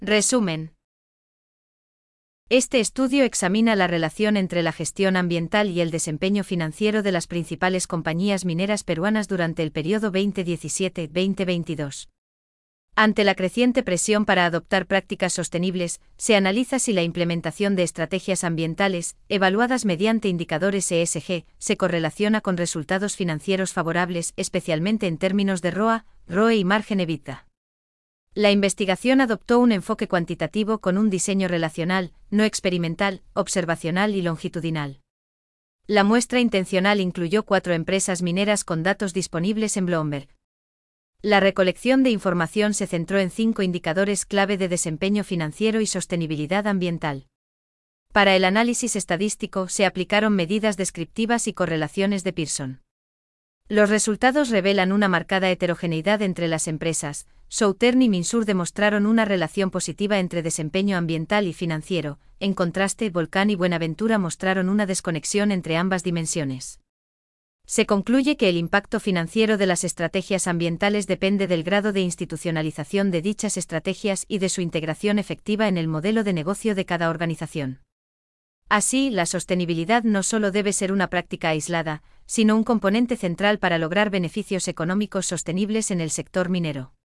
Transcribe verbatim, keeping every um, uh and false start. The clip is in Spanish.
Resumen. Este estudio examina la relación entre la gestión ambiental y el desempeño financiero de las principales compañías mineras peruanas durante el periodo veinte diecisiete a veinte veintidós. Ante la creciente presión para adoptar prácticas sostenibles, se analiza si la implementación de estrategias ambientales, evaluadas mediante indicadores E S G, se correlaciona con resultados financieros favorables, especialmente en términos de R O A, R O E y margen EBITDA. La investigación adoptó un enfoque cuantitativo con un diseño relacional, no experimental, observacional y longitudinal. La muestra intencional incluyó cuatro empresas mineras con datos disponibles en Bloomberg. La recolección de información se centró en cinco indicadores clave de desempeño financiero y sostenibilidad ambiental. Para el análisis estadístico se aplicaron medidas descriptivas y correlaciones de Pearson. Los resultados revelan una marcada heterogeneidad entre las empresas. Southern y Minsur demostraron una relación positiva entre desempeño ambiental y financiero, en contraste, Volcán y Buenaventura mostraron una desconexión entre ambas dimensiones. Se concluye que el impacto financiero de las estrategias ambientales depende del grado de institucionalización de dichas estrategias y de su integración efectiva en el modelo de negocio de cada organización. Así, la sostenibilidad no solo debe ser una práctica aislada, sino un componente central para lograr beneficios económicos sostenibles en el sector minero.